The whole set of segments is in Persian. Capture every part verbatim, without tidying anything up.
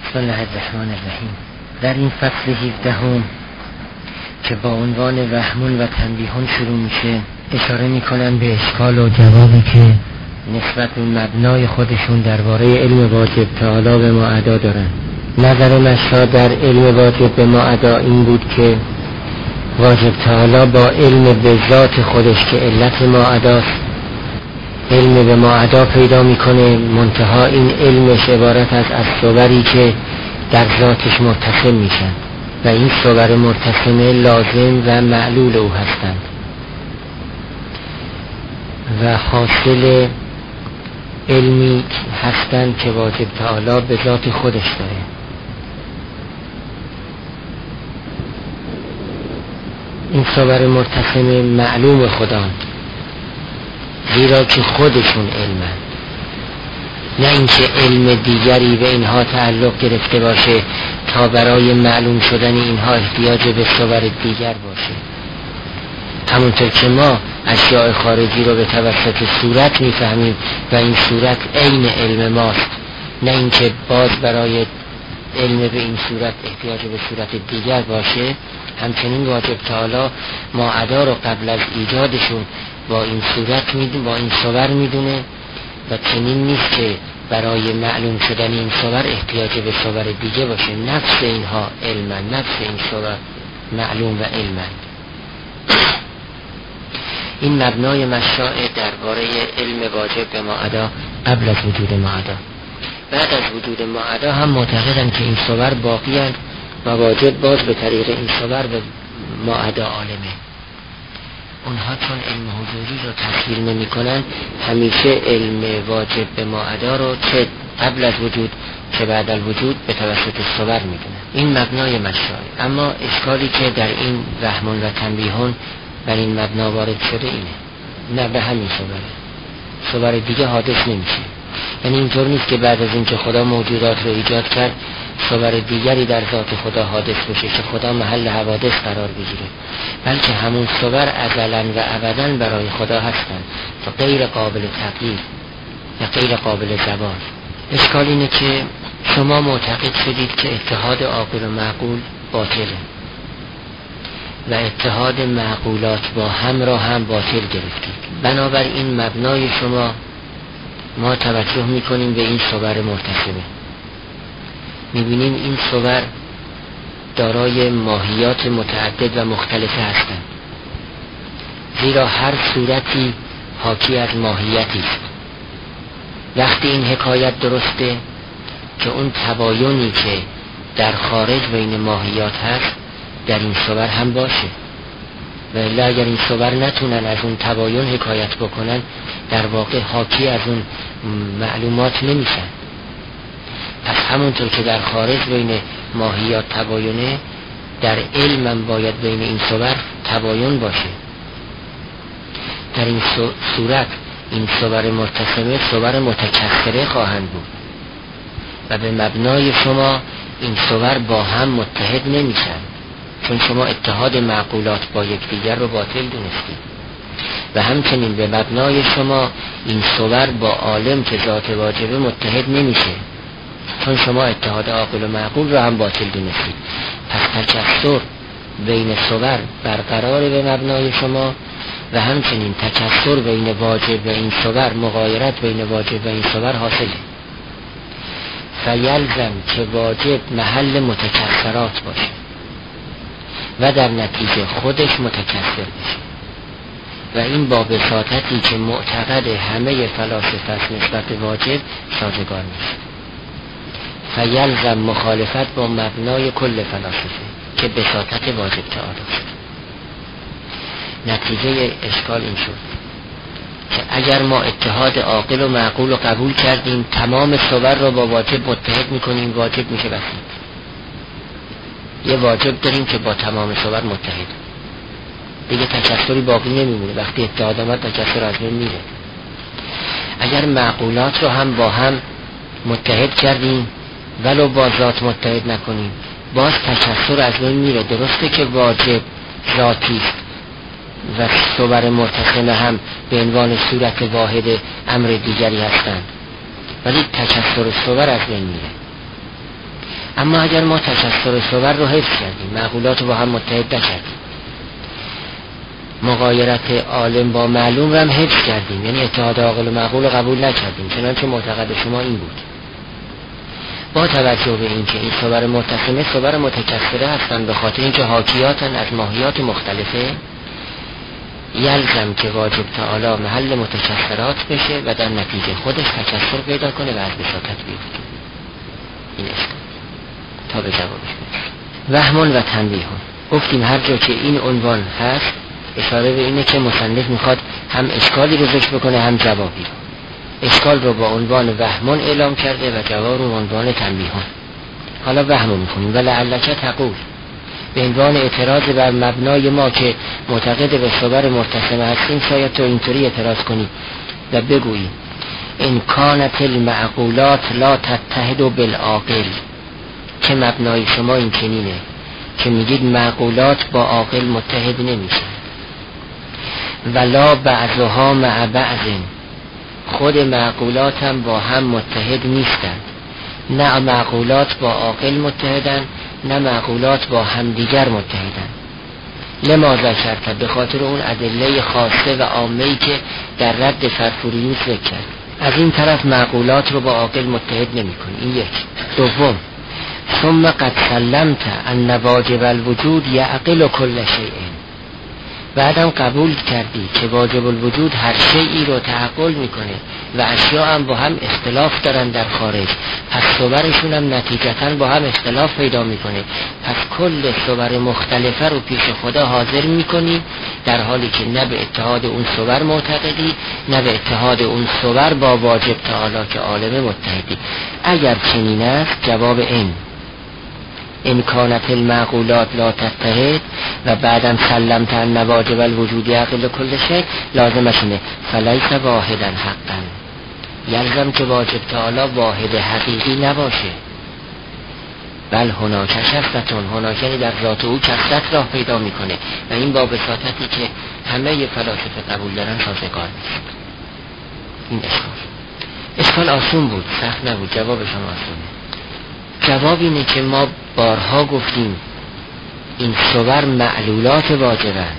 بسم الله الرحمن الرحیم. در این فصل هفدهم که با عنوان وهمون و تنبیهون شروع میشه، اشاره میکنن به اشکال و جوابی که نسبت به مبنای خودشون درباره علم واجب تعالی به ما ادا دارن. نظر مشا در علم واجب به ما ادا این بود که واجب تعالی با علم به ذات خودش که علت ما اداست علم به ما ادا پیدا میکنه، منتها این علمش عبارت از از صوری که در ذاتش مرتسم میشن و این صور مرتسمه لازم و معلول او هستند و حاصل علمی هستند که واجب تعالی به ذات خودش داره. این صور مرتسم معلوم خدا، زیرا که خودشون علمن، نه اینکه علم دیگری به اینها تعلق گرفته باشه تا برای معلوم شدن اینها احتیاج به صور دیگر باشه. همونطور که ما اشیاء خارجی رو به توسط صورت میفهمیم و این صورت عین علم ماست، نه اینکه باز برای علم به این صورت احتیاج به صورت دیگر باشه، همچنین واجب تعالی ما ادا رو قبل از ایجادشون با این صورت میدونه، با این صور میدونه و چنین نیست که برای معلوم شدن این صور احتیاج به صور دیگه باشه. نفس اینها علمن، نفس این صور معلوم و علمن. این مبنای مشاع درباره علم واجب به ما ادا قبل از وجود ما ادا. بعد از وجود ما ادا هم معتقدن که این صور باقی هست و واجب باز به طریق این صور به ما ادا عالمه. اونها چون علم حضوری رو تسهیل نمی کنن، همیشه علم واجب به ما ادا رو چه قبل از وجود چه بعد از وجود به توسط صور می دونن. این مبنای مشاع. اما اشکالی که در این وهمون و تنبیهون بر این مبنا وارد شده اینه، نه به همین صوره، صور دیگه حادث نمیشه. یعنی اینطور نیست که بعد از اینکه خدا موجودات رو ایجاد کرد صور دیگری در ذات خدا حادث بشه که خدا محل حوادث قرار بگیره، بلکه همون صور ازلاً و ابداً برای خدا هستند و غیر قابل تغییر و غیر قابل زوال. اشکال اینه که شما معتقد شدید که اتحاد عاقل و معقول باطله و اتحاد معقولات با هم را هم باطل گرفتید. بنابراین مبنای شما ما توجه میکنیم به این صور مرتسمه. میبینیم این صور دارای ماهیات متعدد و مختلفه هستند، زیرا هر صورتی حاکی از ماهیتی است. وقتی این حکایت درسته که اون تباینی که در خارج بین ماهیات هست در این صور هم باشه، و الا اگر این صور نتونن از اون تباین حکایت بکنن، در واقع حاکی از اون معلومات نمیشن. پس همونطور که در خارج بین ماهیات تباینه، در علم هم باید بین این صور تباین باشه. در این صورت این صور مرتسمه صور متکثره خواهند بود و به مبنای شما این صور با هم متحد نمیشن، چون شما اتحاد معقولات با یکدیگر رو باطل دونستید. و همچنین به مبنای شما این صور با عالم که ذات واجبه متحد نمیشه، چون شما اتحاد عاقل و معقول رو هم باطل دونستید. پس تکثر بین صور برقرار به مبنای شما و همچنین تکثر بین واجب و این صور، مغایرت بین واجب و این صور حاصله. فیلزم که واجب محل متکثرات باشه و در نتیجه خودش متکثر بشه و این با بساطتی که معتقد همه فلاسفه است نسبت به واجب سازگار میشه. فیلزم مخالفت با مبنای کل فلاسفه که بساطت واجب تعالی شد. نتیجه اشکال این شد که اگر ما اتحاد عاقل و معقول رو قبول کردیم، تمام صور رو با واجب متحد میکنیم، واجب میشه وحید. یه واجب داریم که با تمام صور متحد، دیگه تکثری باقی نمیمونه. وقتی اتحاد آمد تکثر از بین میره. اگر معقولات رو هم با هم متحد کردیم ولو با ذات متحد نکنیم، باز تکثر از بین میره. درسته که واجب ذاتی است و صور مرتسمه هم به عنوان صورت واحد امر دیگری هستند، ولی تکثر صور از بین میره. اما اگر ما تکثر صور رو حفظ کردیم، معقولات رو با هم متحد نکردیم، مغایرت عالم با معلوم رو هم حفظ کردیم، یعنی اتحاد عاقل و معقول رو قبول نکردیم، چنانچه معتقد شما این بود، با توجه به اینکه این صور متصمه صور متکثره هستند به خاطر اینکه حاکیاتن از ماهیات مختلفه، یلزم که واجب تعالی محل متکثرات بشه و در نتیجه خودش تکثر پیدا کنه و از بساطت بیفته. این اشکال تا به جوابش برسیم. وهمون و تنبیهون، گفتیم هر جا که این عنوان هست اشاره به اینه که مصنف میخواد هم اشکالی رو ذکر بکنه هم جوابی رو. اشکال رو با عنوان وهمون اعلام کرده و جواب رو عنوان تنبیهون. حالا وهمون میخونیم. ولعلک تقول، به عنوان اعتراض بر مبنای ما که معتقد به صور مرتسمه هستیم، شاید تو اینطوری اعتراض کنی و بگویی ان کانت المعقولات لا تتحد بالعاقل، که مبنای شما این چنینه که میگید معقولات با عاقل متحد نمیشن، ولا بعضها مع بعض، خود معقولات هم با هم متحد نیستن، نه معقولات با عاقل متحدن نه معقولات با همدیگر متحدن. لما ذکرت، به خاطر اون ادله خاصه و عامه‌ای که در رد فرفوریوس ذکر کرد. از این طرف معقولات رو با عاقل متحد نمی‌کنی. این یک. دوم، ثم قد سلمت ان واجب الوجود یعقل کل شیء، بعدم قبول کردی که واجب الوجود هر شیئی رو تعقل میکنه و اشیاء هم با هم اختلاف دارن در خارج، پس صورشون هم نتیجتاً با هم اختلاف پیدا میکنه، پس کل صور مختلفه رو پیش خدا حاضر میکنی، در حالی که نه به اتحاد اون صور معتقدی نه به اتحاد اون صور با واجب تعالی که عالم متحدی. اگر چنین است، جواب این ان کانت المعقولات لا تتحد و بعدم سلمت ان واجب الوجود یعقل کل شیء، لازمش اینه فلیس واحدا حقا، یلزم که واجب تعالی واحد حقیقی نباشه، بل هناک کثرتون، هناک یعنی در ذات او کثرت راه پیدا میکنه و این با بساطتی که همه فلاسفه قبول دارن سازگار نیست. این اشکال اشکال آسون بود، سخت نبود، جوابش هم آسونه. جواب اینه که ما بارها گفتیم این صور معلولات واجبن،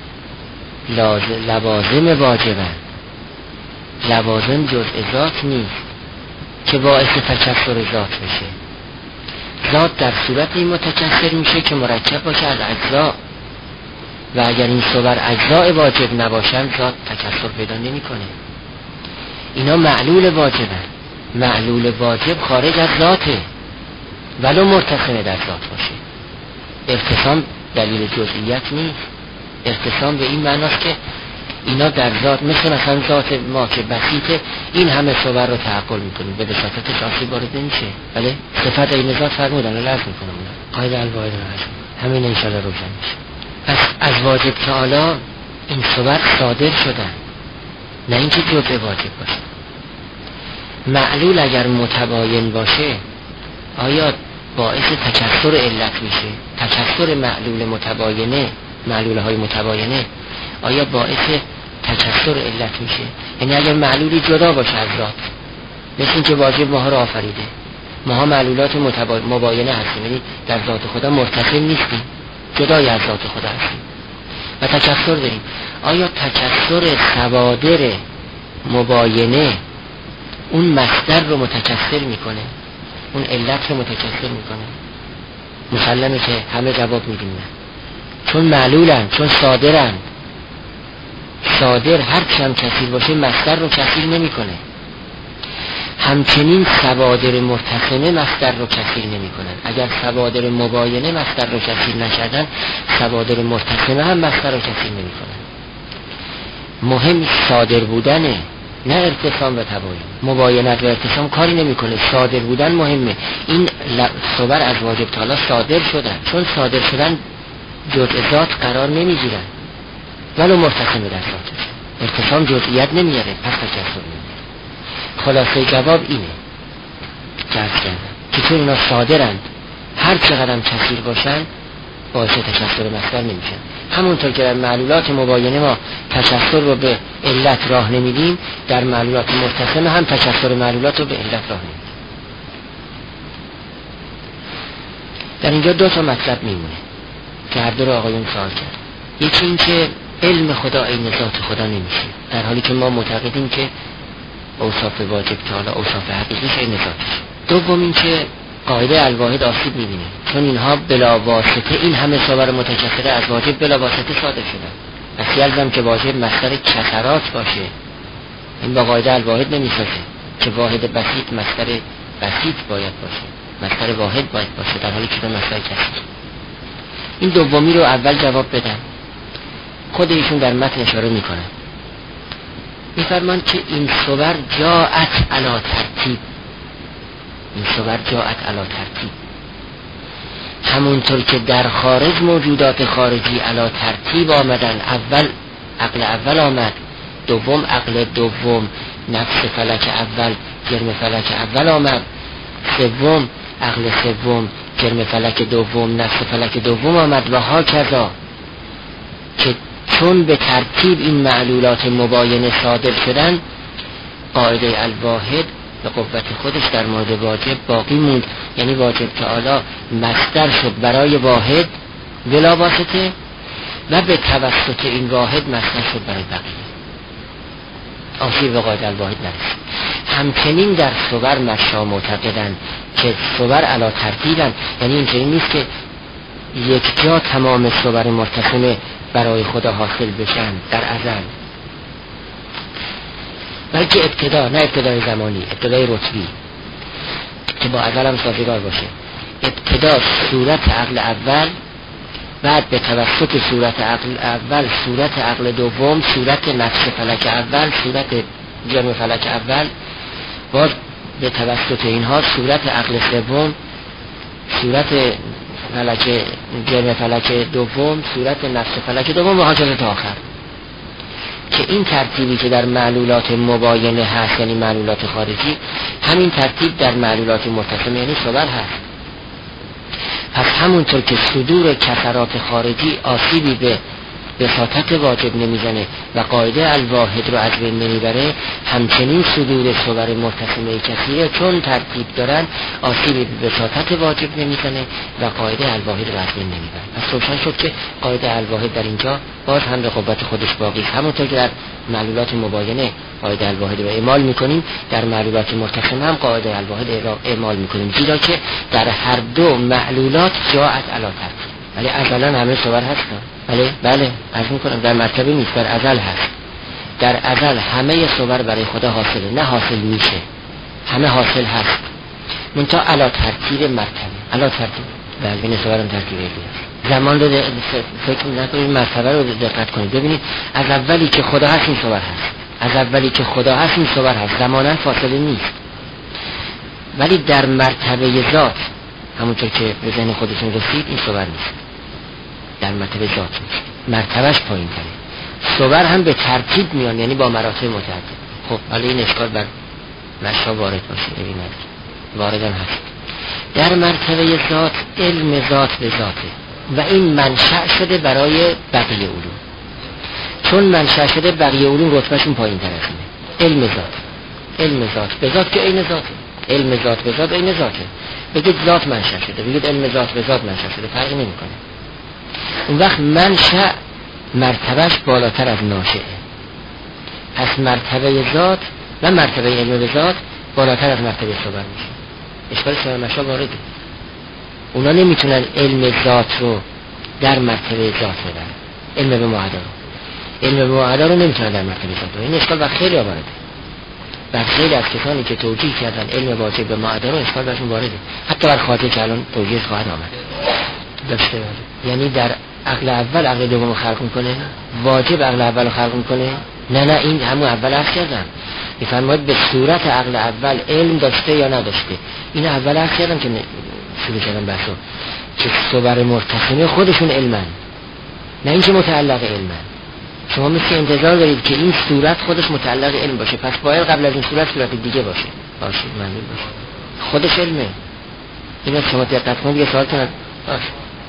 لوازم واجبن، لوازم جزء ذات نیست که باعث تکثر ذات بشه. ذات در صورتی متکثر میشه که مرکب باشه از اجزا، و اگر این صور اجزاء واجب نباشن ذات تکثر پیدا نمیکنه. اینا معلول واجبن، معلول واجب خارج از ذاته ولو مرتسمه در ذات باشه. ارتسام دلیل جزئیت نیست، ارتسام به این معناست که اینا در ذات، مثل مثلا ذات ما که بسیطه، این همه صور رو تعقل میکنیم، به بساطتش آسیب وارد نمیشه. بله صفت این ذات فرمودن رو لازم میکنم اونا قاعده الواحد رو همین انشاءالله روشن میشه. پس از واجب تعالی این صور صادر شدن، نه اینکه جزء واجب باشه. معلول اگر متباین باشه آیا باعث تکثر علت میشه؟ تکثر معلول متباینه، معلول های متباینه آیا باعث تکثر علت میشه؟ یعنی اگر معلولی جدا باشه از ذات، مثل اینکه واجب ماها رو آفریده، ماها معلولات مباینه هستیم، یعنی در ذات خدا مرتسم نیستیم، جدای از ذات خدا هستیم و تکثر داریم، آیا تکثر صوادر مباینه اون مصدر رو متکثر میکنه، اون علت رو متکثر میکنه؟ مسلمه که همه جواب میدیم نه، چون معلولن، چون صادرن. صادر هر چند کثیر باشه مصدر رو کثیر نمیکنه. همچنین صوادر مرتسمه مصدر رو کثیر نمیکنن. اگر صوادر مباینه مصدر رو کثیر نکردن، صوادر مرتسمه هم مصدر رو کثیر نمیکنن. مهم صادر بودنه، نه ارتسام و تباین. مباینت و ارتسام کاری نمیکنه، صادر بودن مهمه. این صور از واجب تعالی صادر شدن، چون صادر شدن جزء ذات قرار نمیگیرن ولو مرتسمه در ذاتش، ارتسام جزئیت نمیاره، پس تکثر نمیاره. خلاصه جواب اینه جرس کردن که چون اینا صادرند هر چقدر کثیر باشن باعث تکثر مصدر نمیشن. همونطور که در معلولات مباینه ما تکثر رو به علت راه نمیدیم، در معلولات مرتسمه هم تکثر معلولات رو به علت راه نمیدیم. در اینجا دو تا مطلب میمونه که هر دو رو آقایون سوال کرد. یکی این که علم خدا عین ذات خدا نمیشه، در حالی که ما معتقدیم که اوصاف واجب تعالی اوصاف حقیقیش عین ذاتش. دوم این که قاعده الواحد آسیب میبینه، چون اینها بلا واسطه این همه صور متکثره از واجب بلا واسطه صادر شدن. پس یلزم که واجب مصدر کثرات باشه، این با قاعده الواحد نمیسازه که واحد بسیط مصدر بسیط باید باشه، مصدر واحد باید باشه، در حالی که به مصدر کثیر. این دومی رو اول جواب بدم. خود ایشون در متن اشاره میکنه، میفرمان که این صور جاءت علی ترتیب، این صور جاءت علی ترتیب، همونطور که در خارج موجودات خارجی علی ترتیب آمدن. اول عقل اول آمد، دوم عقل دوم نفس فلک اول جرم فلک اول آمد، سوم عقل سوم جرم فلک دوم نفس فلک دوم آمد و ها کذا، که چون به ترتیب این معلولات مباینه صادر شدن، قاعده الواحد به قوت خودش در مورد واجب باقی موند. یعنی واجب تعالی مصدر شد برای واحد بلا واسطه و به توسط این واحد مصدر شد برای بقیه، آسیب به قاعده الواحد نرسید. همچنین در صور مشا معتقدن که صور علی ترتیبن، یعنی اینجوری نیست که یک جا تمام صور مرتسمه برای خدا حاصل بشن در ازل، بلکه ابتدا، نه ابتدای زمانی، ابتدای رتبی که با ازل هم سازگار باشه. ابتدا صورت عقل اول، بعد به توسط صورت عقل اول صورت عقل دوم، صورت نفس فلک اول، صورت جرم فلک اول، باز به توسط اینها صورت عقل سوم، صورت فلک جرم فلک دوم، صورت نفس فلک دوم و حاجت تا آخر. که این ترتیبی که در معلولات مباینه هست، یعنی معلولات خارجی، همین ترتیب در معلولات مرتسمه یعنی صور هست. پس همونطور که صدور کثرات خارجی آسیبی به بساطت واجب نمیزنه و قاعده الواحد رو از بین نمیبره، همچنین صدور صور مرتسمه کثیره چون ترتیب دارن آسیبی به بساطت واجب نمیزنه و قاعده الواحد رو از بین نمیبره. پس روشن شد که قاعده الواحد در اینجا باز هم به قوت خودش باقی است. همونطور که در معلولات مباینه قاعده الواحد رو اعمال میکنیم، در معلولات مرتسمه هم قاعده الواحد اعمال میکنیم، زیرا که در هر دو معلولات جاءت علی ترتیب. ولی ازلا همه صور هستن. بله بله عرض میکنم در مرتبه نیست، در ازل هست. در ازل همه صور برای خدا حاصله، نه حاصل میشه، همه حاصل هست، منتها علی ترتیب مرتبه، علی ترتیب. بله بین صور هم ترتیبه دیگه. زمان رو فکر نکنید، مرتبه رو دقت کنید، ببینید از اولی که خدا هست این صور هست، از اولی که خدا هست این صور هست، زمانا فاصله نیست. ولی در مرتبه ذات همونطور که به ذهن خودتون رسید این صور نیست، در مرتبه ذات نیست، مرتبهش پایین تره. صور هم به ترتیب میان، یعنی با مراتب متعدد. خب حالا این اشکال بر مشا وارد باشه، ببینید وارد هم هست. در مرتبه ذات علم ذات به ذاته و این منشأ شده برای بقیه علوم، چون منشأ شده بقیه علوم رتبهشون پایین تر از اینه. علم ذات، علم ذات به ذات که عین ذاته، علم ذات به ذات عین ذاته. بگید ذات منشأ شده، بگید علم ذات به ذات منشأ شده، فرقی نمیکنه. اون وقت منشأ مرتبهش بالاتر از ناشئه. پس مرتبه ذات و مرتبه علم به ذات بالاتر از مرتبه صور میشه. اشکال صور مشا وارده. اونا نمیتونن علم ذات رو در مرتبه ذات ببرن، علم به معدا رو، علم به معدا رو نمیتونن در مرتبه ذات ببرن. این اشکال بر خیلی وارده. بر خیلی از کسانی که توجیه کردن علم واجب به معدا رو اشکال برشون وارده، حتی بر خاطر که الان توجیه خواهد آمد. داشته باشه. یعنی در عقل اول عقل دوم خلق میکنه، واجب عقل اول رو خلق میکنه. نه نه این همون اول عرض کردم، میفرماید به صورت عقل اول علم داشته یا نداشته. این اول عرض کردم که شروع کردم بحثو که صور مرتسمه خودشون علمن، نه اینکه متعلق علمن. شما مثل انتظار دارید که این صورت خودش متعلق علم باشه، پس باید قبل از این صورت صورت دیگه باشه، باشه معنی باشه خودش علمه. این شما دقت کنید یه سوال کنید باشه.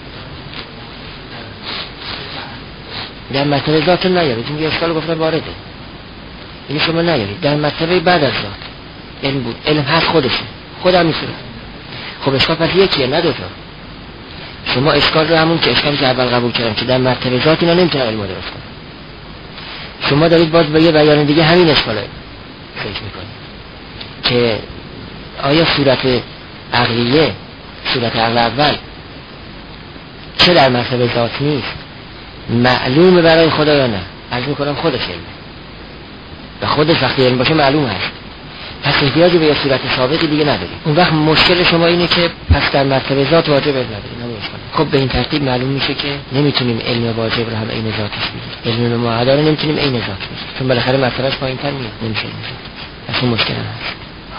در مرتبه ذات نیارید، این یه اشکال گفتن وارده، این شما نیارید. در مرتبه بعد از ذات علم بود، علم هست خودشه، خودم میشه. خب اشکال پس یکیه نه دوتا. شما اشکال رو همون که اشکالی که اول قبول کردم که در مرتبه ذات اینا نمیتونه علم درست کنه، شما دارید باز به یه بیان دیگه همین اشکال فکر میکنید که آیا صورت عقلیه، صورت عقل اول چه در مرتبه ذات نیست معلومه برای خدا یا نه؟ عرض میکنم خودش علمه و خودش وقتی علم باشه معلوم هست، پس احتیاجی به یه صورت ثابتی دیگه نداریم. اون وقت مشکل شما اینه که پس در مرتبه ذات واجب علم نداریم. خب به این ترتیب معلوم میشه که نمیتونیم علم واجب رو هم عین ذاتش بگیریم، علم معادا رو نمیتونیم عین ذات بگیریم، چون بالاخره مرتبهش پایین‌تر میاد، نمیشه میشه. پس اون مشکل هست.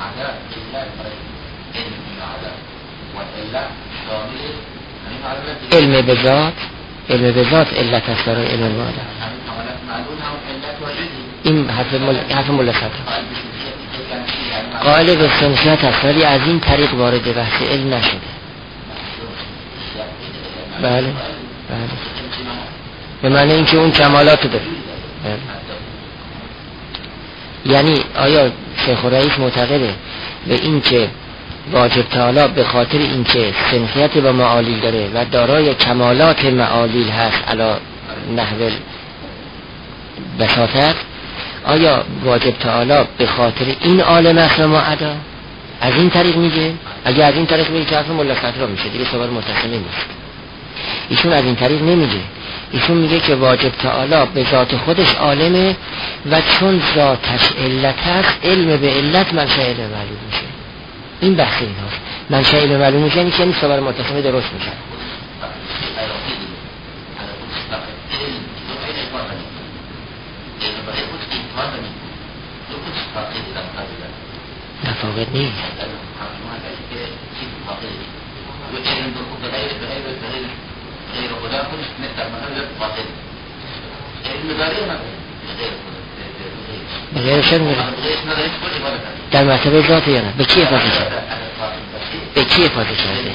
علم به ذات، علم به ذات علت است برای علم معادا. این حرف مل... حرف ملصق قائل به سنخیت است، ولی از این طریق وارد بحث علم نشده. بله بله، به معنی اینکه اون کمالات داره. بله. یعنی آیا شیخ رئیس معتقده به این که واجب تعالی به خاطر اینکه سنخیت و معالیل داره و دارای کمالات معالیل هست علی نحو بساطت، آیا واجب تعالی به خاطر این عالم است و معدا از این طریق میگه؟ اگه از این طریق میگه که حرف ملصق را میشه دیگه صور متصل نیست. ایشون از این طریق نمیگه، ایشون میگه که واجب تعالی به ذات خودش عالمه و چون ذاتش علت است علم به علت منشأ علم معلوم میشه. این بحث این هاست. منشأ علم معلوم میشه یعنی که این صور متصل درست میشه. نفاقت نیست. بغیر شد میره در مرتبه ذات یا نه؟ به کی افاظه کرده؟ به کی افاظه کرده؟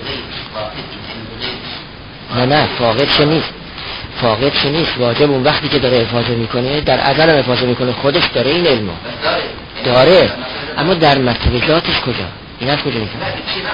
نه نه فاقد چه نیست، فاقد چه نیست. واجب اون وقتی که داره افاظه میکنه در ازل هم افاظه میکنه، خودش داره این علمو داره، اما در مرتبه ذاتش کجا؟ این از کجا میکنه؟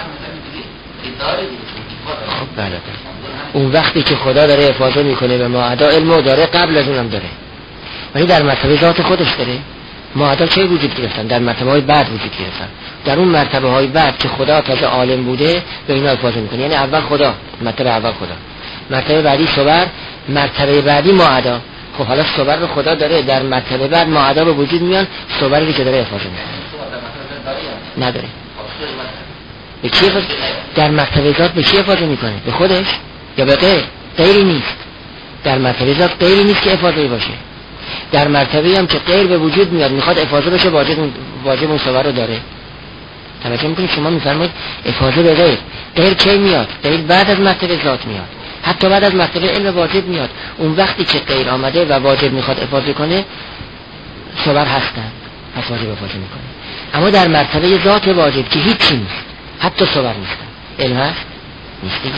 خب بله، اون وقتی که خدا داره افاظه میکنه به معدا علمو داره، قبل از اونم داره، ولی در مرتبه ذات خودش داره. معدا چه وجود گرفتن؟ در مرتبه های بعد وجود گرفتن. در اون مرتبه های بعد که خدا تازه عالم بوده به اینا افاظه میکنه، یعنی اول خدا، مرتبه اول خدا، مرتبه بعدی صور، مرتبه بعدی معدا. خب حالا صور رو خدا داره، در مرتبه بعد معدا به وجود میان، صوری که داره افاظه میکنه نداره. به کی افاظه؟ در مرتبه ذات به کی افاظه میکنه؟ به خودش یا به غیر؟ غیری نیست. در مرتبه ذات غیری نیست که افاظه باشه. در مرتبه هم که غیر به وجود میاد میخواد افاظه بشه، واجب واجب اون صور رو داره. توجه میکنید؟ شما میفرمایید افاظه به غیر، غیر کی میاد؟ غیر بعد از مرتبه ذات میاد، حتی بعد از مرتبه علم واجب میاد. اون وقتی که غیر آمده و واجب میخواد افاظه کنه صور هستن، پس واجب افاظه میکنه. اما در مرتبه ذات واجب که هیچی نیست، حتی صور نیستن، علم هست نیست دیگه.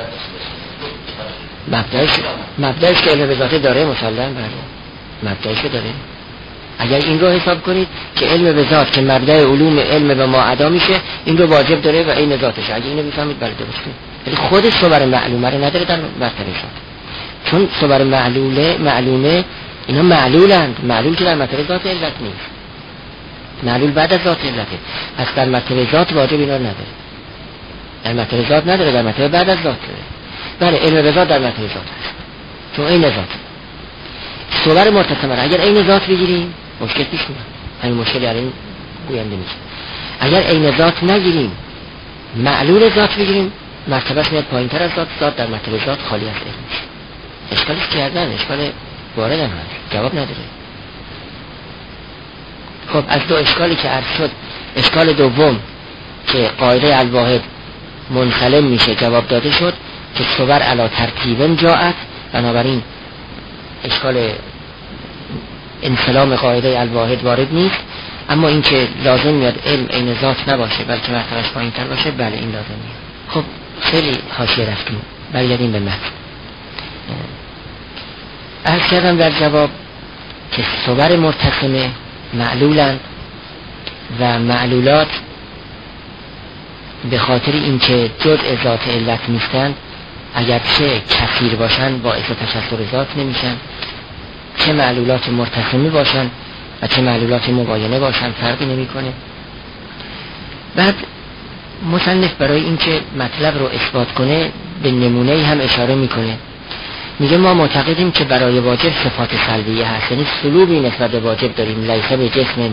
مبدأش مبدأش که علم به ذات داره مسلم، بله مبدأش داره. اگر این رو حساب کنید که علم به ذات که مبدأ علوم علم به معدا میشه، این رو واجب داره و عین ذاتش. اگه اینو بفهمید بله درسته. ولی خودش صور معلومه رو نداره در مرتبه ذات، چون صور معلوله معلومه اینا معلولند. معلول که در مرتبه ذات علت نیست، معلول بعد از ذات علته. پس در مرتبه ذات واجب اینا نداره، در مرتبه ذات نداره، در مرتبه بعد از ذات داره. بله علم به ذات در مرتبه ذات هست، چون عین ذات. صور مرتسمه اگر عین ذات بگیریم مشکل پیش میاد، همین مشکلی الان گوینده میشه. اگر عین ذات نگیریم معلول ذات بگیریم، مرتبهش میاد پایینتر از ذات، ذات در مرتبه ذات خالی از علم میشه. اشکالش کردن، اشکال وارد هم هست، جواب نداره. خب از دو اشکالی که عرض شد، اشکال دوم که قاعده الواحد منسلم میشه جواب داده شد که صور علا ترتیبن جاءت، بنابراین اشکال انسلام قاعده الواحد وارد نیست. اما این که لازم میاد علم عین ذات نباشه بلکه مرتبهش پایین تر باشه، بله این لازم میاد. خب خیلی حاشیه رفتیم، برگردیم به متن. عرض کردم در جواب که صور مرتسمه معلولند و معلولات به خاطر اینکه جزء ذات علت نیستند اگر چه کثیر باشن باعث تشثر ذات نمیشن، چه معلولات مرتسمی باشن و چه معلولات مباینه باشن فرقی نمیکنه. بعد مصنف برای اینکه مطلب رو اثبات کنه به نمونه هم اشاره میکنه، میگه ما معتقدیم که برای واجب صفات سلبیه هست، یعنی سلوبی نسبت به واجب داریم. لیس به جسم،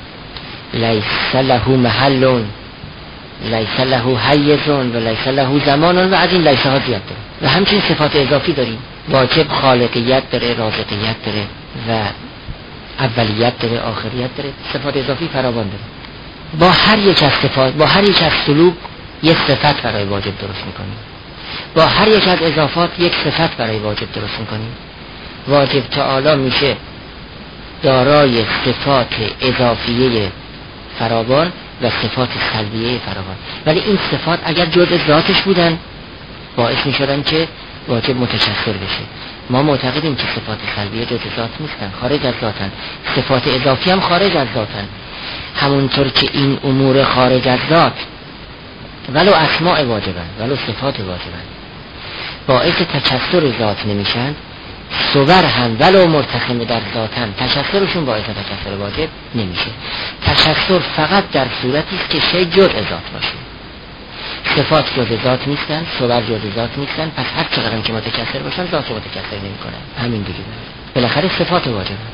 لیس له محل، لیس له حیز و لیس له زمان و از این لیس ها زیاد داره. و همچنین صفات اضافی داریم. واجب خالقیت داره، رازقیت داره و اولیت داره، آخریت داره. صفات اضافی فراوان داره. با هر یک از صفات، با هر یک از سلوک یک صفت برای واجب درست میکنیم، با هر یک از اضافات یک صفت برای واجب درست میکنیم. واجب تعالی میشه دارای صفات اضافیه فراوان و صفات سلبیه فراوان، ولی این صفات اگر جزء ذاتش بودن باعث میشدن که واجب متکثر بشه. ما معتقدیم که صفات سلبیه جزء ذات نیستن، خارج از ذاتن. صفات اضافی هم خارج از ذاتن. همونطور که این امور خارج از ذات ولو اسماء واجبن ولو صفات واجبن باعث تکثر ذات نمیشن، صور هم ولو مرتسم در ذاتن تکثرشون باعث تکثر واجب نمیشه. تکثر فقط در صورتی است که شی جزء ذات باشه. صفات جزء ذات نیستن، صور جزء ذات نیستن، پس هر چقدر که متکثر باشن ذات رو متکثر نمیکنن. همین دیگه بالاخره صفات واجبن.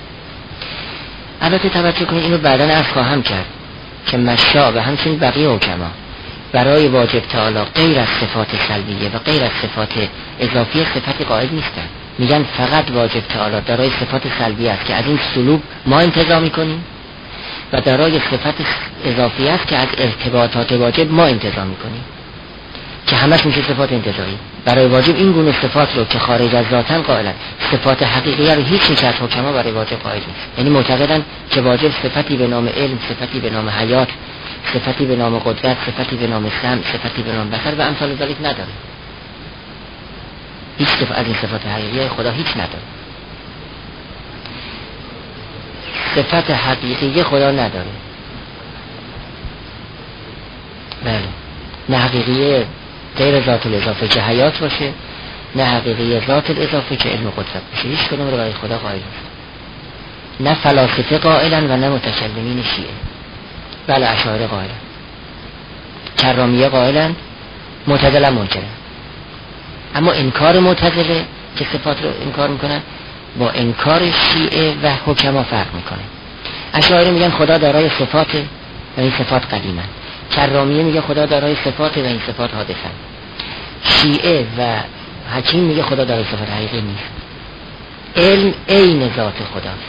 البته توجه کنید، اینو بعداً عرض خواهم کرد که مشا و همچنین بقیه حکما برای واجب تعالی غیر از صفات سلبیه و غیر از صفات اضافی صفت قائل نیستن. میگن فقط واجب تعالی دارای صفات سلبیه است که از این سلوک ما انتزاع میکنیم و دارای صفت اضافی است که از ارتباطات واجب ما انتزاع میکنیم، که همش میشه صفات انتزاعی. برای واجب این گونه صفات رو که خارج از ذاتن قائلن، صفات حقیقیه رو هیچ یک از حکما برای واجب قائل نیست. یعنی معتقدن که واجب صفتی به نام علم، صفتی به نام حیات، صفتی به نام قدرت، صفتی به نام سمع، صفتی به نام بصر و امثال ذلک نداره. هیچ صفت از این صفات حقیقیه خدا هیچ نداره. صفت حقیقیه خدا نداره. بله. نه حقیقیه غیر ذات الاضافه که حیات باشه، نه حقیقی ذات الاضافه که علم و قدرت باشه. هیچ کدوم رو برای خدا قائل نیست. نه فلاسفه قائلن و نه متکلمین شیعه. بله اشاعره قائلن، کرامیه قائلن، معتزله منکرن. اما انکار معتزله که صفات رو انکار میکنن با انکار شیعه و حکما فرق میکنه. اشاعره میگن خدا دارای صفات و این صفات قدیمن. کرامیه میگه خدا دارای صفات و این صفات حادثن. شیعه و حکیم میگه خدا دارای صفات حقیقی نیست. علم عین ذات خداست،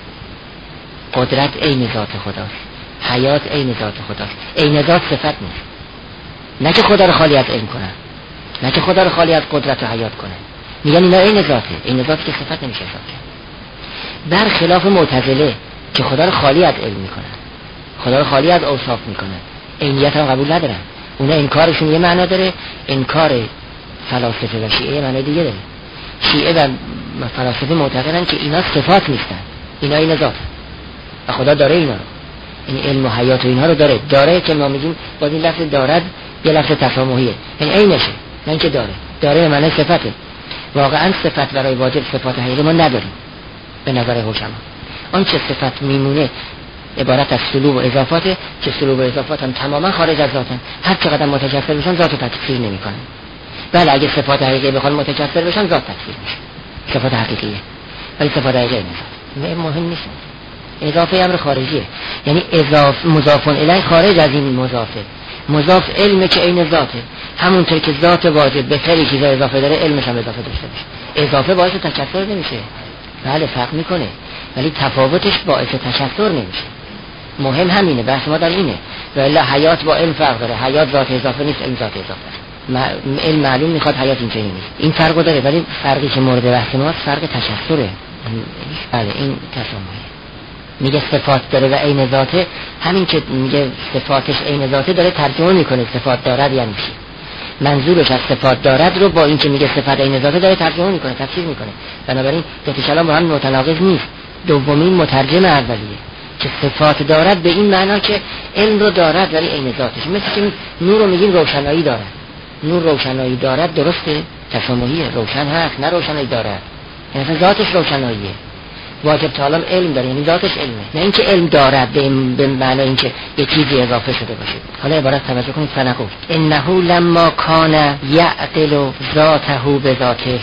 قدرت عین ذات خداست، حیات عین ذات خداست. عین ذات صفت نیست. نه که خدا رو خالی از علم کنن، نه که خدا رو خالی از قدرت و حیات کنن. میگن اینا عین ذاته. عین ذات که صفت نمیشه حساب کرد. برخلاف معتزله که خدا رو خالی از علم میکنن، خدا رو خالی از اوصاف میکنن، عینیت هم قبول ندارن. اونا انکارشون یه معنا داره، انکار فلاسفه و شیعه یه معنی دیگه داره. شیعه و فلاسفه معتقدن که اینا صفات نیستن، اینا این ذات و خدا داره اینا رو، این علم و حیات و اینها رو داره. داره که ما میگیم باز این لفظ دارد یه لفظ تسامحیه، یعنی عینشه، نه اینکه داره. داره معنی صفته. واقعا صفت برای واجب صفات حقیقی ما نداریم به نظر حکما. آن چه صفت میمونه عبارت از سلوب و اضافاته که سلوب و اضافات هم تماما خارج از ذاتن. هر چقدر متکثر بشن ذات تکثیر نمیکنن. بله اگه صفات حقیقی بخوان متکثر بشن ذات تکثیر میشه، صفات حقیقیه، ولی صفات حقیقی نیست. مهم نیست. اضافه امر خارجیه، یعنی اضاف مضاف الیه خارج از این مضافه. مضاف علمه که عین ذاته، همونطور که ذات واجب به خیلی چیزا اضافه داره علمش هم اضافه داشته باشه. اضافه باعث تکثر نمیشه. بله فرق میکنه، ولی تفاوتش باعث تکثر نمیشه. مهم همینه، بحث ما در اینه. و الا حیات با علم فرق داره. حیات ذات اضافه نیست، علم ذات اضافه است. علم معلوم میخواد، حیات اینجوری نیست. این فرقو داره، ولی فرقی که مورد بحث ما فرق تکثره. بله این تسامحه. میگه صفات داره و عین ذاته، همین که میگه صفاتش عین ذاته داره ترجمه میکنه صفات دارد یعنی چی. منظورش از صفات دارد رو با این که میگه صفات عین ذاته داره ترجمه میکنه، تفسیر میکنه. بنابراین دو تا کلام با هم متناقض نیست. دومین مترجم اولیه که صفات دارد به این معنا که علم رو دارد ولی عین ذاتش. مثل که نور رو میگیم روشنایی دارد. نور روشنایی دارد، درسته؟ تسامحیه، روشن هست، نه روشنایی دارد، یعنی ذاتش روشناییه. واجب تعالی علم داره، یعنی ذاتش علمه، نه اینکه علم دارد به معنی اینکه یه چیزی اضافه شده باشه. حالا عبارت توجه کنید. فنقول انه لما کان یعقل ذاته بذاته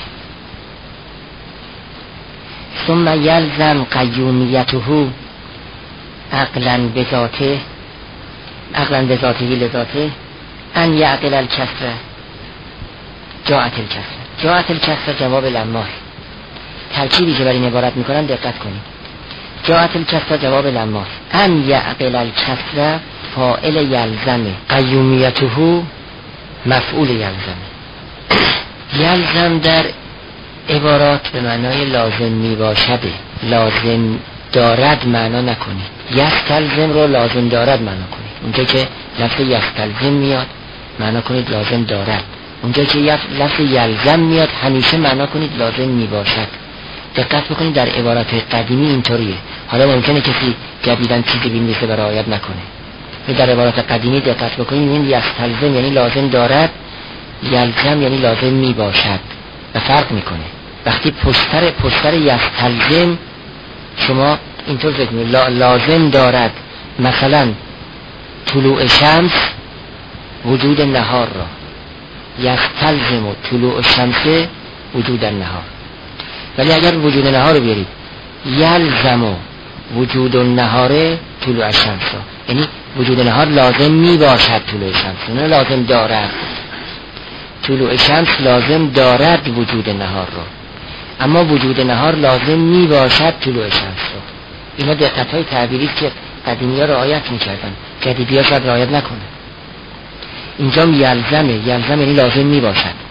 ثم یلزم قیومیته عقلا بذاته عقلا بذاته لذاته ان یعقل الکسر جاءت الکسر. جاءت الکسر جواب لما، ترکیبی که برای این عبارت میکنن دقت کنید. جاءت الکسر جواب لما، ان یعقل الکسر فاعل یلزمه، قیومیته مفعول یلزمه. یلزم در عبارات به معنای لازم میباشده، لازم دارد معنا نکنید. یستلزم رو لازم دارد معنا کنید. اونجا که لفظ یستلزم میاد معنا کنید لازم دارد. اونجا که لفظ یلزم میاد همیشه معنا کنید لازم میباشد. دقت بکنید در عبارات قدیمی اینطوریه. حالا ممکنه کسی جدیدن چیزی بنویسه و رعایت نکنه. در عبارات قدیمی دقت بکنید این یستلزم یعنی لازم دارد، یلزم یعنی لازم میباشد و فرق میکنه. وقتی پشتر پشتر یستلزم شما اینطور فکر کنید لازم دارد مثلا طلوع شمس وجود نهار را، یستلزم طلوع شمس وجود النهار. ولی اگر وجود نهار رو بیارید یلزم وجود النهار طلوع شمس را، یعنی وجود نهار لازم می باشد طلوع شمس، نه لازم دارد. طلوع شمس لازم دارد وجود نهار را، اما وجود نهار لازم می باشد طلوع شمس را. اینا دقت های تعبیری که قدیمی ها رعایت می کردن، جدیدی ها شاید رعایت نکنه. اینجا یلزمه، یلزم یعنی لازم می باشد.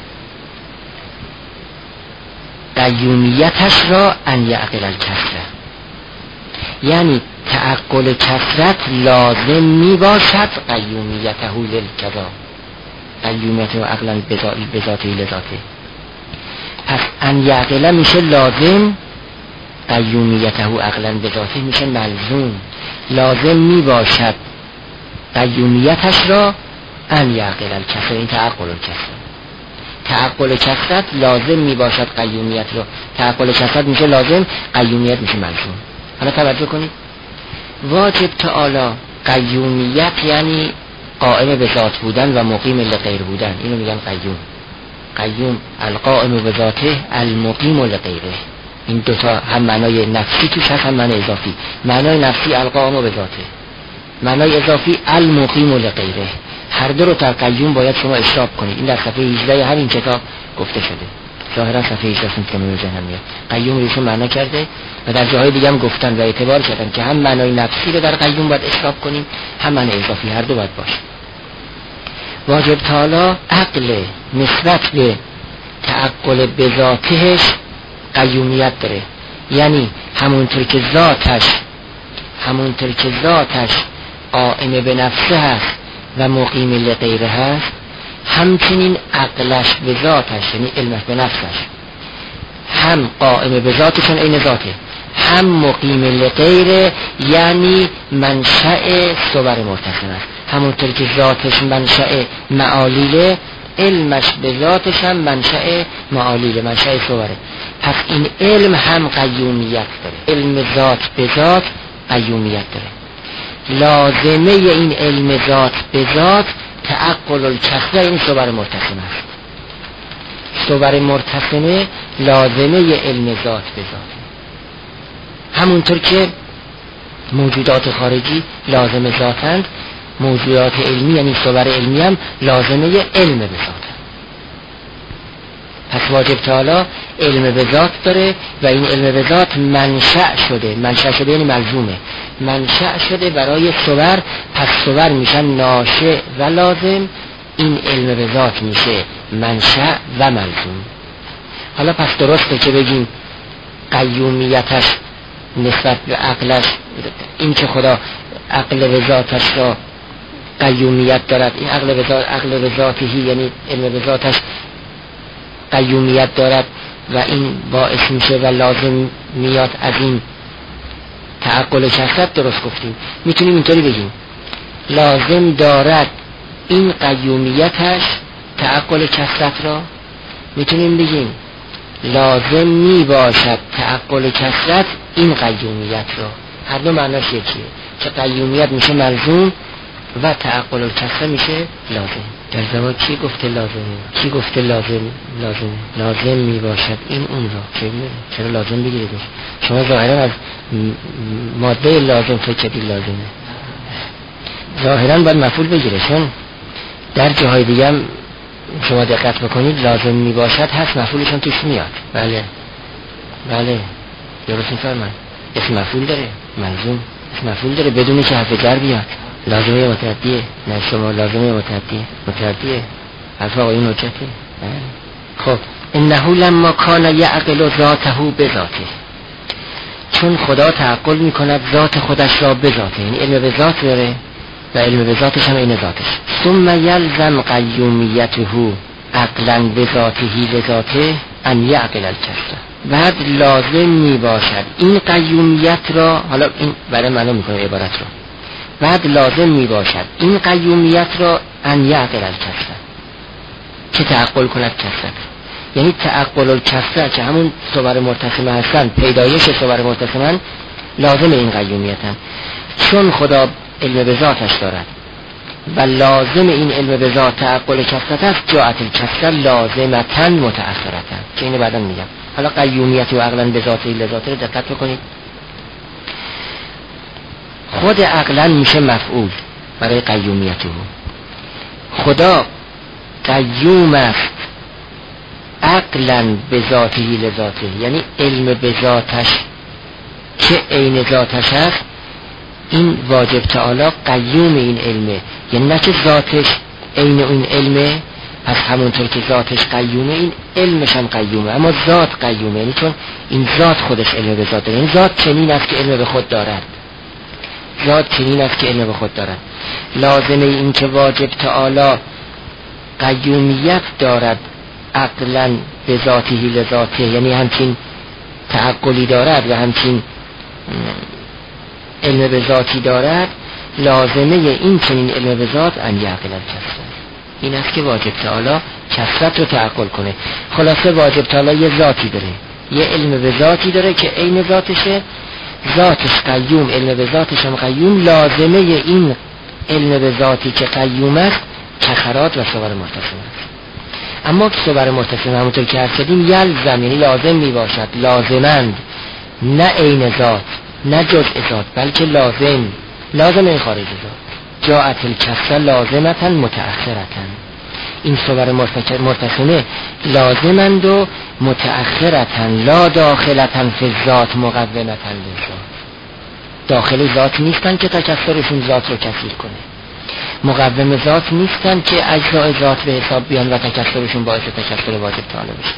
قیومیتش را ان یعقل الکسر، یعنی تعقل کسرت لازم می باشد قیومیته للکذا، قیومیته و عقلا بذاته لذاته. پس ان یعقل میشه لازم، قیومیته و عقلا بذاته میشه ملزوم. لازم می باشد قیومیتش را ان یعقل الکسر، این تعقل الکسر. تعقل کسرت لازم می باشد قیومیت را، تعقل کسرت میشه لازم، قیومیت میشه ملزوم. حالا توجه کنید. واجب تعالی قیومیت یعنی قائم به ذات بودن و مقیم لغیر بودن، اینو میگن قیوم. قیوم القائم به ذاته المقیم لغیره. این دوتا هم معنای نفسی توش هست هم معنای اضافی. معنای نفسی القائم به ذاته، معنای اضافی المقیم لغیره. هر دو رو در قیوم باید شما اشراف کنید. این در صفحه هجده همین کتاب گفته شده. ظاهرا صفحه هجده است که من ذهنم میاد. قیوم رو معنا کرده و در جاهای دیگه هم گفتن و اعتبار کردن که هم معنای نفسی رو در قیوم باید اشراف کنیم هم معنای اضافی، هر دو باید باشه. واجب تعالی عقل نسبت به تعقل به ذاتش قیومیت داره، یعنی همونطور که ذاتش همونطور که ذاتش قائم به نفسه هست و مقیم لغیره هست، همچنین عقلش به ذاتش یعنی علمش به نفسش هم قائم به ذاتشون این ذاته، هم مقیم لغیره یعنی منشأ صور مرتسم است. همونطور که ذاتش منشأ معالیله، علمش به ذاتش هم منشأ معالیله، منشأ صوره. پس این علم هم قیومیت داره، علم ذات به ذات قیومیت داره. لازمه این علم ذات به ذات تعقل الکسر این صور مرتسم است. صور مرتسمه لازمه علم ذات به ذات. همونطور که موجودات خارجی لازم ذاتند، موجودات علمی یعنی صور علمی هم لازمه علم به ذات. پس واجب تعالی علم به ذات داره و این علم به ذات منشأ شده، منشأ شده یعنی ملزومه، منشأ شده برای صور. پس صور میشن ناشئ و لازم، این علم به ذات میشه منشأ و ملزوم. حالا پس درسته که بگیم قیومیتش نسبت به عقلش، این که خدا عقل به ذاتش را قیومیت دارد، این عقل به ذات عقل به ذاتهی یعنی علم به ذاتش قیومیت دارد و این باعث میشه و لازم میاد از این تعقل کسرت. درست گفتیم. میتونیم اینطوری بگیم لازم دارد این قیومیتش تعقل کسرت را میتونیم بگیم لازم می باشد تعقل کثرت این قیومیت رو. هر دو معناش یکیه که قیومیت میشه ملزوم و تعقل کثرت میشه لازم. در زمان کی گفته لازمه؟ کی گفته لازم لازم لازم می باشد این اون رو؟ چرا لازم بگیرید؟ شما ظاهرا از ماده لازم فکر کنید لازمه، ظاهرا باید مفعول بگیره، چون در جاهای دیگه هم شما دقت بکنید لازم می باشد هست مفعولشون توش میاد. بله بله درست میفرمایید. اسم مفعول داره، ملزوم اسم مفعول داره بدونی که حرف جر بیاد. لازمه متعدیه، نه شما لازمه متعدیه متعدیه حرف آقایون حجته. خب انه لما کان یعقل ذاته بذاته، چون خدا تعقل میکند ذات خودش را بذاته، یعنی علم به ذات داره و علم به ذاتش هم این ذاتش. ثم یلزم قیومیته عقلا بذاته لذاته ان یعقل الکسر، بعد لازم می باشد این قیومیت را، حالا این برای معلوم میکنه عبارت را، بعد لازم می باشد این قیومیت را ان یعقل الکسر، که تعقل کند کسر، یعنی تعقل الکسر که همون صور مرتسمه هستن، پیدایش صور مرتسمه لازم این قیومیتن، چون خدا علم به ذاتش دارد و لازم این علم به ذات تعقل کثرت است، جاءت الکسر لازمتن متأخرتن، که اینو بعدا میگم. حالا قیومیت و عقلا به ذاته لذاته رو دقت بکنید. خود عقلا میشه مفعول برای قیومیت او. خدا قیوم است عقلا به ذاته لذاته، یعنی علم به ذاتش که عین ذاتش است، این واجب تعالی قیوم این علمه، یعنی نه که ذاتش عین این علمه، پس همونطور که ذاتش قیومه این علمش هم قیومه، اما ذات قیومه، یعنی چون این ذات خودش علم به ذات داره، یعنی ذات چنین است که علم به خود دارد، ذات چنین است که علم به خود دارد. لازمه این که واجب تعالی قیومیت دارد عقلا به ذاته لذاته، یعنی همچین تعقلی دارد و همچین علم به ذاتی دارد، لازمه این چنین علم به ذات ان یعقل الکسر، این است که واجب تعالی کثرت رو تعقل کنه. خلاصه واجب تعالی یه ذاتی داره، یه علم به ذاتی داره که عین ذاتشه، ذاتش قیوم، علم به ذاتش هم قیوم، لازمه این علم به ذاتی که قیوم است کثرات و صور مرتسمه است. اما صور مرتسمه همونطور که عرض کردیم یلزم، یعنی لازم می باشد، لازمند، نه عین ذات نه جزء ذات، بلکه لازم، لازم این خارج ذات. جاءت الکسر لازمتن متأخرتن، این صور مرتسمه لازمند و متأخرتن، لا داخلتن فی ذات مقومتن لذات، داخل ذات نیستن که تکثرشون ذات رو کثیر کنه، مقوم ذات نیستن که اجزاء ذات به حساب بیان و تکثرشون باعث تکثر واجب تعالی بشه.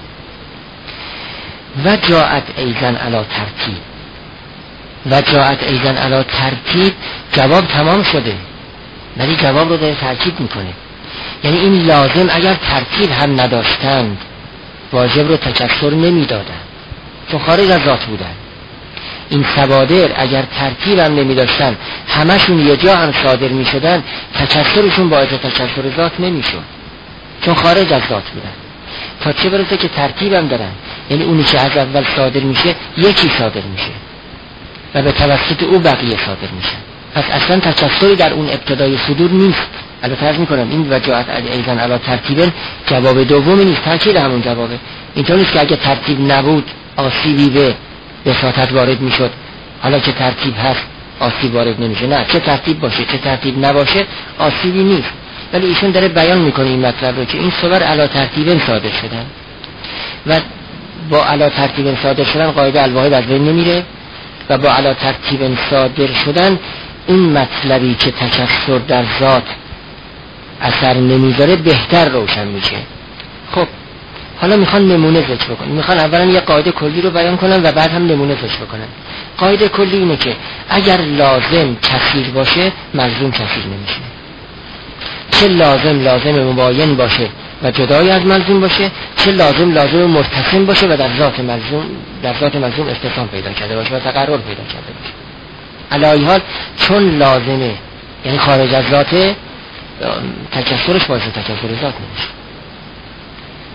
و جاءت ایضا علی ترتیب، و جاءت ایضا علی ترتیب، جواب تمام شده ولی جواب رو داره ترتیب میکنه، یعنی این لازم اگر ترتیب هم نداشتند واجب رو تکثر نمیدادن چون خارج از ذات بودن. این سوادر اگر ترتیب هم نمیداشتن همشون یه جا هم صادر میشدن، تکثرشون باعث تکثر ذات نمیشد چون خارج از ذات بودن، تا چه برسه که ترتیب هم دارن، یعنی اونی که از اول صادر میشه یکی صادر میشه و به توسط او بقیه صادر میشن، پس اصلا تکثری در اون ابتدای صدور نیست. البته عرض میکنم این وجاهت ایضا علی ترتیب جواب دومی نیست، تاکید همون جوابه. اینطور نیست که اگه ترتیب نبود آسیبی به بساطت وارد میشد، حالا که ترتیب هست آسیب وارد نمیشه، نه، چه ترتیب باشه چه ترتیب نباشه آسیبی نیست. ولی ایشون داره بیان میکنه این مطلب رو که این صور علی ترتیب صادر شدن و با علی ترتیب صادر شدن قاعده الواحد از بین نمیره و با علی ترتیب صادر شدن این مطلبی که تکثر در ذات اثر نمیذاره بهتر روشن میشه. خب حالا میخوان نمونه ذکر بکنن، میخوان اولا یه قاعده کلی رو بیان کنن و بعد هم نمونه ذکر بکنن. قاعده کلی اینه که اگر لازم کثیر باشه ملزوم کثیر نمیشه، چه لازم لازم مباین باشه و جدای از ملزوم باشه، چه لازم لازم مرتسم باشه و در ذات ملزوم در ذات ملزوم استثناء پیدا کرده باشه و تقرر پیدا کرده باشه. علی حال چون لازمه یعنی خارج از ذات، تکثرش باشه تکثر ذات نمیشه.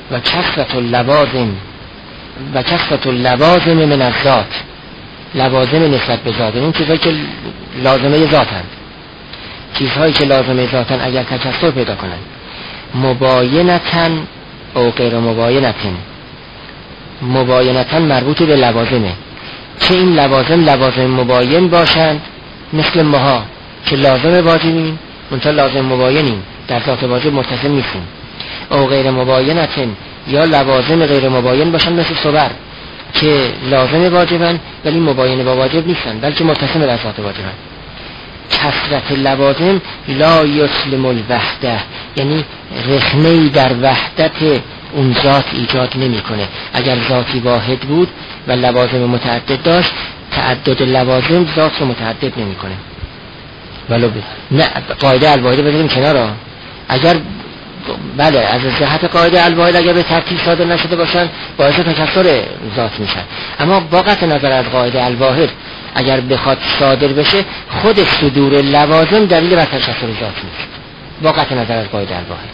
و کثرت اللوازم و کثرت اللوازم من الذات، لوازم نسبت به ذات، اون چیزهایی که لازمه ذاتند، چیزهایی که لازمه ذاتن اگر تکثر پیدا کنند، مباینتن او غیر مباینتن، مباینتن مربوط به لوازمه، چه این لوازم لوازم مباین باشند مثل ماها که لازم واجبیم منتها لازم مباینیم، در ذات واجب متصل نیستیم، او غیر مباینتن یا لوازم غیر مباین باشند مثل صور که لازم واجبن ولی مباین با واجب نیستن بلکه متصل به ذات واجبن. کثرت لوازم لا یسلم الوحده، یعنی رخنه‌ای در وحدت اون ذات ایجاد نمیکنه. اگر ذاتی واحد بود و لوازم متعدد داشت، تعدد لوازم ذات رو متعدد نمیکنه. ولو ب... نه قاعده الواحد بذاریم کنار. اگر بله از جهت قاعده الواحد اگر به ترتیب صادر نشده باشن باعث تکثر ذات میشن، اما با قطع نظر از قاعده الواحد اگر بخواد صادر بشه خود صدور لوازم دلیل بر تکثر ذات نیست با قطع نظر از قاعده الواحد.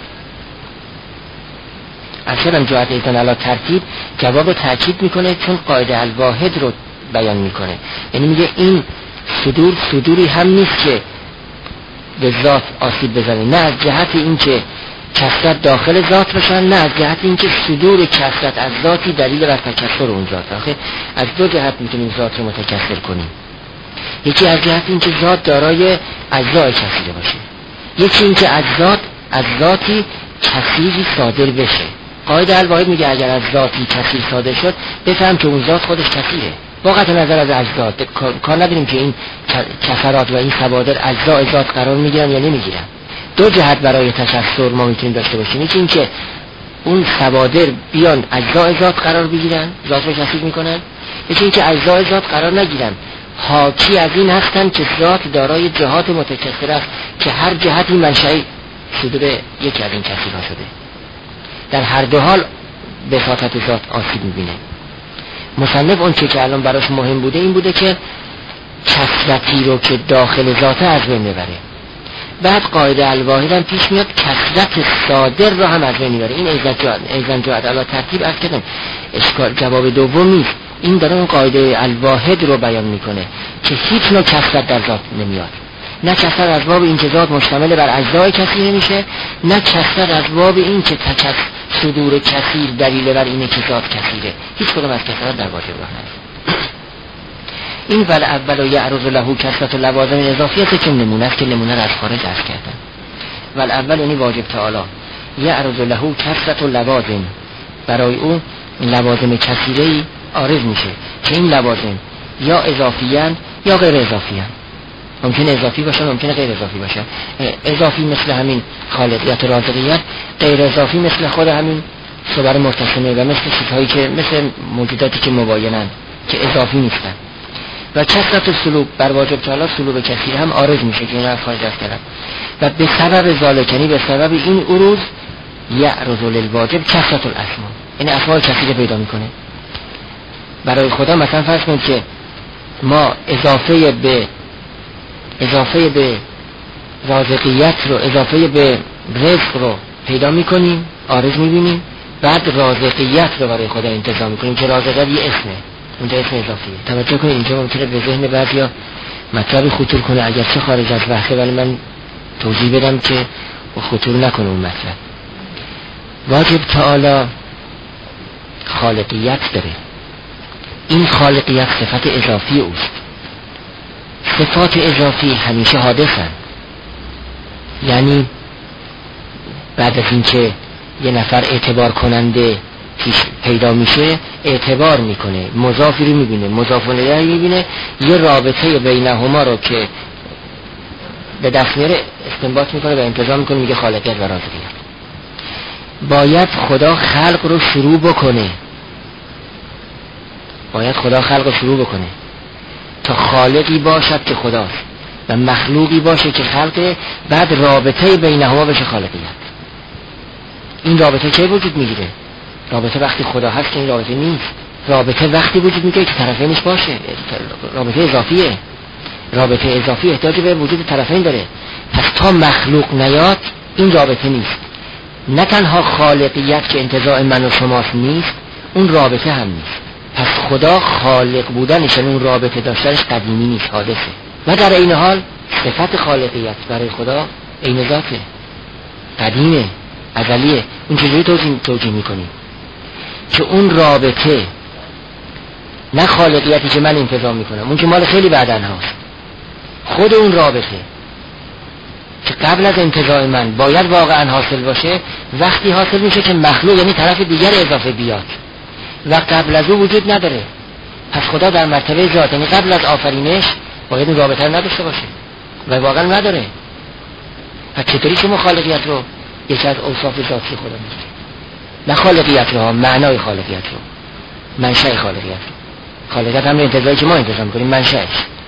اصلا جهت ایتان علا ترتیب جواب تاکید میکنه چون قاعده الواحد رو بیان میکنه، یعنی میگه این صدور صدوری هم نیست که به ذات آسیب بزنه، نه از جهت این که کثرت داخل ذات باشن، نه از جهت این که صدور کثرت از ذاتی دلیل بر تکثر اون ذات. آخه از دو جهت میتونیم ذات رو متکثر کنیم، یکی از جهت این که ذات دارای اجزای کثیره باشه، یکی این که از ذات از ذاتی کثیری صادر بشه. قاعده الواحد میگه اگر از ذاتی کثیر صادر شد بفهم که اون ذات خودش کثیره. با قطع نظر از اجزا کار نداریم که این کثرات و این صوادر اجزای ذات قرار میگیرن یا نمیگیرن. دو جهت برای تکثر ما میتونیم داشته باشیم، یکی این که اون صوادر بیان اجزای ذات قرار بگیرن ذات رو کثیر میکنن، یکی این که اجزای ذات قرار نگیرن حاکی از این هستن که ذات دارای جهات متکثر است که هر جهتی منشأ صدور یکی از این کثیرها شده. در هر دو حال بساطت ذات آسیب میبینه. مصنف اون چه که الان براش مهم بوده این بوده که کثرتی رو که داخل ذات از بین میبره. بعد قاعده الواحد هم پیش میاد کثرت صادر رو هم از بین میبره. این ایزن جهت علا ترتیب از کردم اشکال جواب دوم نیست، این داره اون قاعده الواحد رو بیان میکنه که هیچ نوع کثرت در ذات نمیاد، نه کثرت از باب این که ذات مشتمل بر اجزای کثیر میشه، نه کثرت از باب این که تکثر صدور کثیر دلیل بر اینه که ذات کثیره. هیچ کدوم از کثرت در واجب راه نیست. این ول اول و یعرض له کثرت لوازم اضافیت که نمونه است که نمونه را از خارج عرض کردم. ول اول یعنی واجب تعالی، یعرض له کثرت لوازم، برای اون لوازم کثیره‌ای عارض میشه که این لوازم یا اضافیان یا غیر اضافیان. ممکنه اضافی باشه ممکنه غیر اضافی باشه. اضافی مثل همین خالقیت و رازقیت، غیر اضافی مثل خود همین صور متصمه و مثل چیزهایی که مثل موجوداتی که مباینن که اضافی نیستن. و کثرت سلوک بر واجب تعالی سلوک کثیر هم عارض میشه که این را خارج از کلام و به سبب ذالکنی به سبب این عروض یعرض للواجب کثرت الاسماء، این اسماء کثیره پیدا میکنه. برای خدا مثلا فرض کنید که ما اضافه به اضافه به رازقیت رو اضافه به رزق رو پیدا میکنیم عارض میبینیم، بعد رازقیت رو برای خدا انتظام میکنیم که رازقیت یه اسمه، اونجا اسم اضافیه. توجه کنید اینجا ممکنه به ذهن بعضیا مطلبی خطور کنه اگر چه خارج از بحثه، ولی من توضیح بدم که خطور نکنه اون مطلب. واجب تعالی خالقیت داره، این خالقیت صفت اضافی اوست. صفات اضافی همیشه حادثن، یعنی بعد از اینکه یه نفر اعتبار کننده پیدا میشه اعتبار میکنه، مضافی رو میبینه، مضاف الیه میبینه، یه رابطه بینهما رو که به دست میاره استنباط میکنه و انتظام میکنه، میگه خالقیت و رازقیت. باید خدا خلق رو شروع بکنه، باید خدا خلق رو شروع بکنه تا خالقی باشد که خداست و مخلوقی باشه که خلقه، بعد رابطه بینهما بشه خالقیت. این رابطه چه وجود میگیره؟ رابطه وقتی خدا هست که این رابطه نیست، رابطه وقتی وجود میگیره که طرفینش باشه، رابطه اضافیه. رابطه اضافی احتیاج به وجود طرفین داره، پس تا مخلوق نیاد این رابطه نیست. نه تنها خالقیت که انتزاع من و شماست نیست، اون رابطه هم نیست. پس خدا خالق بودنش، اون رابطه داشتنش قدیمی نیست، حادثه. و در این حال صفت خالقیت برای خدا عین ذاته، قدیمه، ازلیه. اون چجوری توجیه, توجیه میکنیم؟ که اون رابطه، نه خالقیتی که من انتظام میکنم، اون که مال خیلی بعدن هاست، خود اون رابطه که قبل از انتزاع من باید واقعا حاصل باشه، وقتی حاصل میشه که مخلوق یعنی طرف دیگر اضافه بیاد و قبل از او وجود نداره. پس خدا در مرتبه ذات، یعنی قبل از آفرینش باید این رابطه رو نداشته باشه و واقعا نداره. پس چطوری شما خالقیت رو یکی از اوصاف ذاتی خدا میگید؟ نه خالقیت رو، معنای خالقیت رو، منشأ خالقیت رو. خالقیت هم انتزاعی که ما انتزاع میکنیم، منشأش.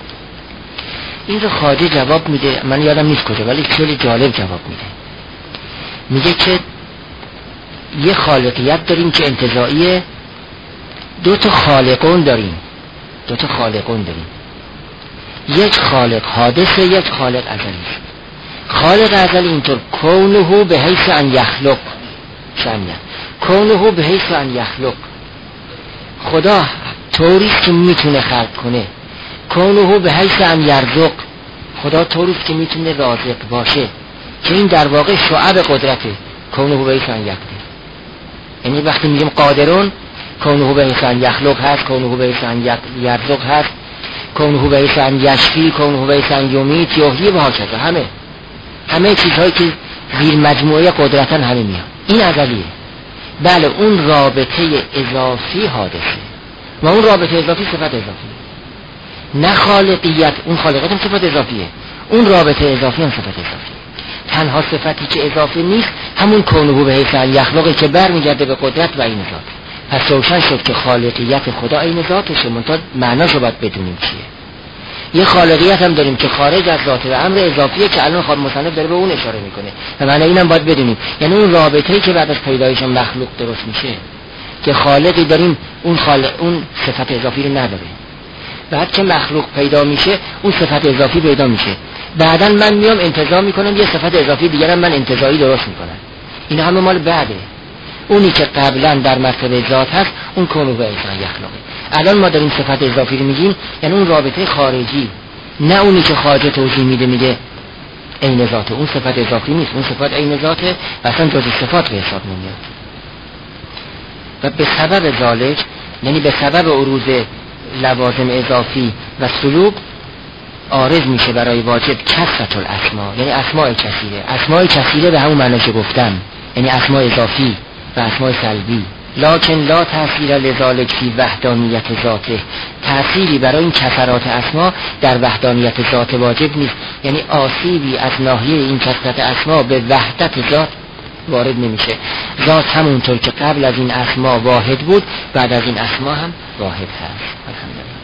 این رو خواجه جواب میده، من یادم نیست کجا، ولی خیلی جالب جواب میده. میگه که یه خالقیت داریم که انتزاعیه، دو تا خالقون داریم، دو تا خالقون داریم، یک خالق حادثه، یک خالق ازلی. خالق ازلی اینطور کونه به حیث ان یخلق، شنیه کونه به حیث ان یخلق، خدا طوریست که میتونه خلق کنه. کونه به حیث ان یرزق، خدا طوریست که میتونه رازق باشه، که این در واقع شعب قدرته. کونه به حیث ان یقدر، یعنی وقتی میگیم قادرون، کونه به حیث ان یخلق هست، کونه به حیث ان یرزق هست، کونه به حیث ان یشفی، کونه به حیث ان یمیت، یحیی و هکذا. همه همه چیزهایی که زیر مجموعه قدرتن همه میان. این ازلیه. بله اون رابطه اضافی حادثه و اون رابطه اضافی صفت اضافیه، نه خالقیت. اون خالقیت هم صفت اضافیه، اون رابطه اضافی هم صفت اضافیه. تنها صفتی که اضافی نیست همون کونه به حیث ان یخلقه که برمیگرده به قدرت و این ذات. پس روشن شد که خالقیت خدا عین ذاتشه، منتها معناشو باید بدونیم چیه. یه خالقیت هم داریم که خارج از ذات و امر اضافیه که الان خود مصنف داره به اون اشاره میکنه و معنی اینم باید بدونیم، یعنی اون رابطه‌ای که بعد از پیدایش مخلوق درست میشه که خالقی داریم، اون خالق اون صفت اضافی رو نداره. بعد که مخلوق پیدا میشه اون صفت اضافی پیدا میشه، بعداً من میام انتزاع میکنم یه صفت اضافی دیگرم من انتزاعی درست میکنم. اینا همه مال بعده. اونی که قبلا در مرتبه ذات هست اون کونه به انسان یخلقه. الان ما داریم صفت اضافی رو میگیم، یعنی اون رابطه خارجی، نه اونی که خواجه توضیح میده میگه عین ذاته. اون صفت اضافی نیست، اون صفت عین ذاته و اصلا جز صفات به حساب نمیاد. و به سبب ذالک، یعنی به سبب عروض لوازم اضافی و سلوک، عارض میشه برای واجب کثرت الاسماء، یعنی اسماء کثیره. اسماء کثیره به همون معنی که گفتم، یعنی اسماء اضافی و اسماء سلبی. لکن لا تأثیر لذالک فی وحدانیت ذاته، تأثیری برای این کثرات اسما در وحدانیت ذات واجب نیست، یعنی آسیبی از ناحیه این کثرت اسما به وحدت ذات وارد نمیشه. ذات همونطور که قبل از این اسما واحد بود، بعد از این اسما هم واحد هست. الحمدلله.